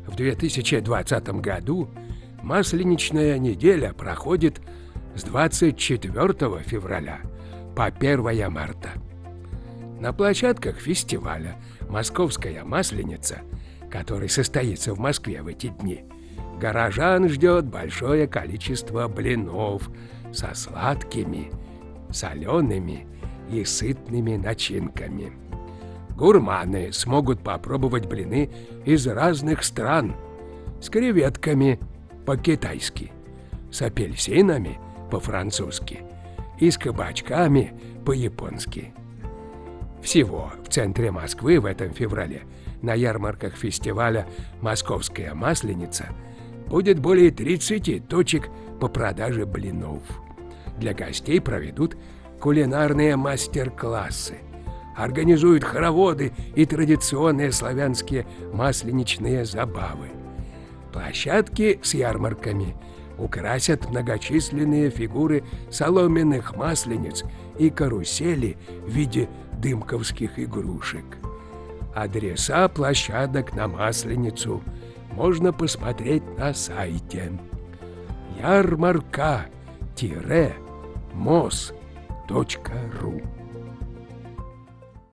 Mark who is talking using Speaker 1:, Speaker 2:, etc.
Speaker 1: В 2020 году Масленичная неделя проходит с 24 февраля по 1 марта. На площадках фестиваля «Московская масленица», который состоится в Москве в эти дни, горожан ждет большое количество блинов со сладкими, солеными и сытными начинками. Гурманы смогут попробовать блины из разных стран: с креветками по-китайски, с апельсинами по-французски и с кабачками по-японски. Всего в центре Москвы в этом феврале на ярмарках фестиваля «Московская масленица» будет более 30 точек по продаже блинов. Для гостей проведут кулинарные мастер-классы, организуют хороводы и традиционные славянские масленичные забавы. Площадки с ярмарками украсят многочисленные фигуры соломенных маслениц и карусели в виде дымковских игрушек. Адреса площадок на Масленицу можно посмотреть на сайте ярмарка-мос.ру.